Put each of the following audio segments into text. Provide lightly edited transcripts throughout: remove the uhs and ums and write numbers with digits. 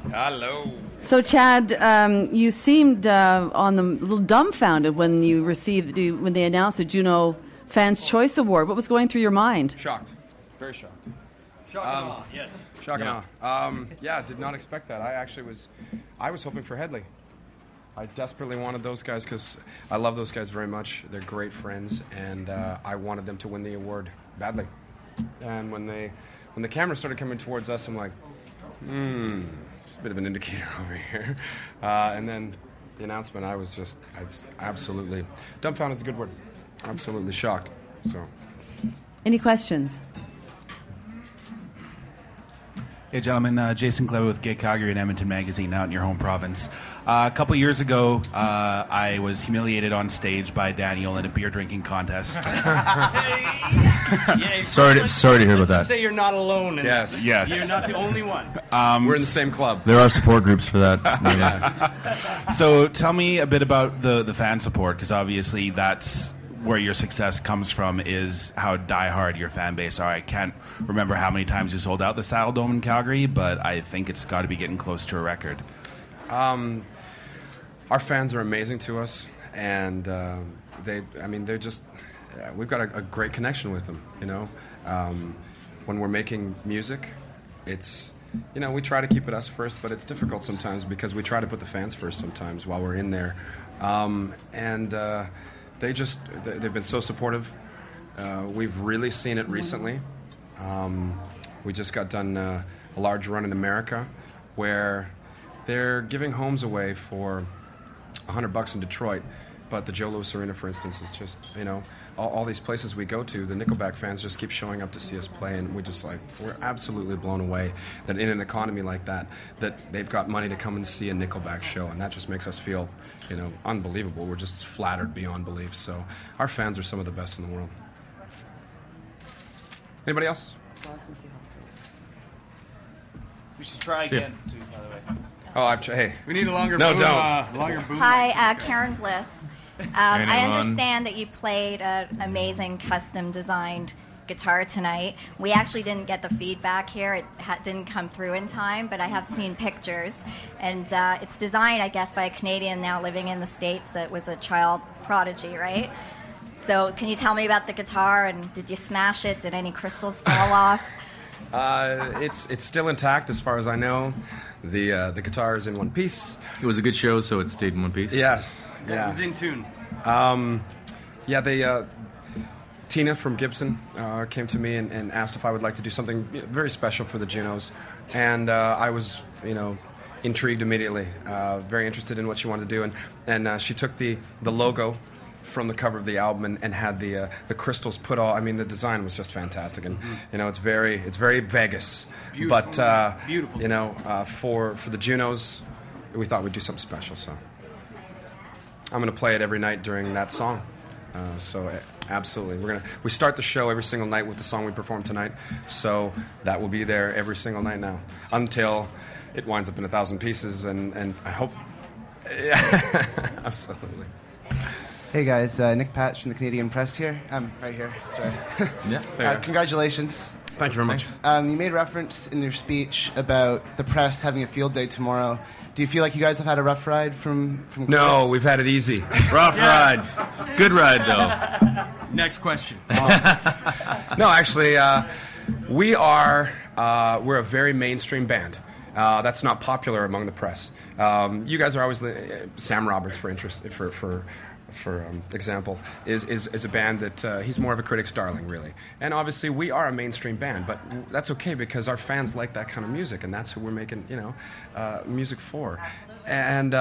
Hello. So, Chad, you seemed a little dumbfounded when when they announced the Juno Fans' Choice Award. What was going through your mind? Shocked. Very shocked. Shock and awe, yes. Shock and awe. Yeah, did not expect that. I was hoping for Headley. I desperately wanted those guys because I love those guys very much. They're great friends, and I wanted them to win the award badly. And when the camera started coming towards us, I'm like, it's a bit of an indicator over here. And then the announcement, I was absolutely dumbfounded. Is a good word. Absolutely shocked. So, any questions? Hey, gentlemen. Jason Cleve with Gay Calgary and Edmonton Magazine out in your home province. A couple years ago, I was humiliated on stage by Daniel in a beer drinking contest. Sorry to hear about that. Say you're not alone. Yes. You're not the only one. We're in the same club. There are support groups for that. So tell me a bit about the fan support, because obviously that's where your success comes from, is how diehard your fan base are. I can't remember how many times you sold out the Saddle Dome in Calgary, but I think it's got to be getting close to a record. Our fans are amazing to us, and they're just, we've got a great connection with them, you know. When we're making music, it's, you know, we try to keep it us first, but it's difficult sometimes because we try to put the fans first sometimes while we're in there. They've been so supportive. We've really seen it recently. We just got done a large run in America where they're giving homes away for $100 in Detroit, but the Joe Louis Arena, for instance, is just, you know, all these places we go to, the Nickelback fans just keep showing up to see us play, and we're absolutely blown away that in an economy like that they've got money to come and see a Nickelback show, and that just makes us feel, you know, unbelievable. We're just flattered beyond belief. So our fans are some of the best in the world. Anybody else? We should try again, too, by the way. Oh, hey. We need a longer no, boom. Don't. Longer boom. Hi, Karen Bliss. I understand that you played an amazing custom-designed guitar tonight. We actually didn't get the feedback here. It didn't come through in time, but I have seen pictures. And it's designed, I guess, by a Canadian now living in the States that was a child prodigy, right? So can you tell me about the guitar, and did you smash it? Did any crystals fall off? It's still intact as far as I know. The guitar is in one piece. It was a good show, so it stayed in one piece. Yes. Yeah. It was in tune. Tina from Gibson came to me and asked if I would like to do something very special for the Junos, and I was, you know, intrigued immediately. Very interested in what she wanted to do, and she took the logo from the cover of the album and had the crystals put all. I mean, the design was just fantastic, and you know, it's very Vegas. Beautiful. But beautiful. You know, for the Junos, we thought we'd do something special. So I'm going to play it every night during that song. Absolutely, we start the show every single night with the song we perform tonight. So that will be there every single night now until it winds up in 1,000 pieces, and I hope. Yeah, absolutely. Hey guys, Nick Patch from the Canadian Press here. I'm right here, sorry. Yeah. Thank Congratulations. you very much. You made reference in your speech about the press having a field day tomorrow. Do you feel like you guys have had a rough ride from No, Chris? we've had it easy. Rough ride. Good ride, though. Next question. No, actually, we're a very mainstream band. That's not popular among the press. You guys are always Sam Roberts, for example, is a band that he's more of a critic's darling, really. And obviously, we are a mainstream band, but that's okay because our fans like that kind of music, and that's who we're making, you know, music for. And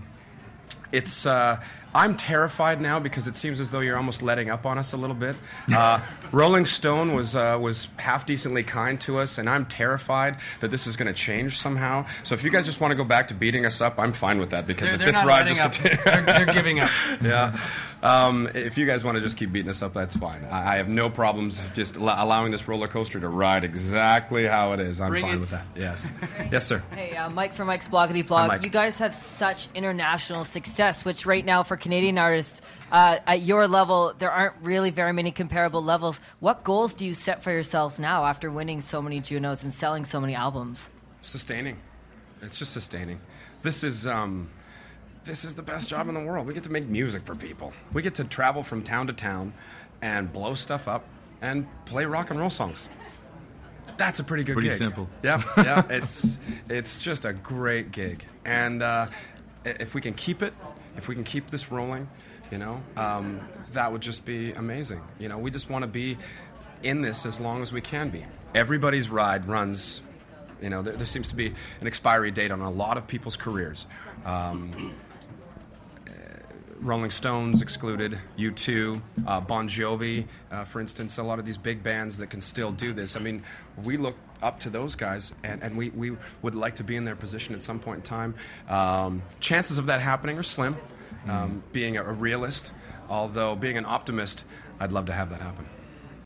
it's I'm terrified now because it seems as though you're almost letting up on us a little bit. Rolling Stone was half decently kind to us, and I'm terrified that this is going to change somehow. So if you guys just want to go back to beating us up, I'm fine with that because if this ride just continues, they're giving up. Yeah. If you guys want to just keep beating us up, that's fine. I have no problems just allowing this roller coaster to ride exactly how it is. I'm fine with that. Yes. Yes, sir. Hey, Mike from Mike's Bloggity Blog. Hi, Mike. You guys have such international success, which right now for Canadian artists at your level, there aren't really very many comparable levels. What goals do you set for yourselves now after winning so many Junos and selling so many albums? Sustaining. It's just sustaining. This is the best job in the world. We get to make music for people. We get to travel from town to town and blow stuff up and play rock and roll songs. That's a pretty good Pretty gig. simple. Yeah. It's just a great gig. And if we can keep it, if we can keep this rolling, that would just be amazing. We just want to be in this as long as we can be. Everybody's ride runs, there seems to be an expiry date on a lot of people's careers. Rolling Stones excluded, U2, Bon Jovi, for instance, a lot of these big bands that can still do this. I mean, we look up to those guys, and we would like to be in their position at some point in time. Chances of that happening are slim, being a realist, although being an optimist, I'd love to have that happen.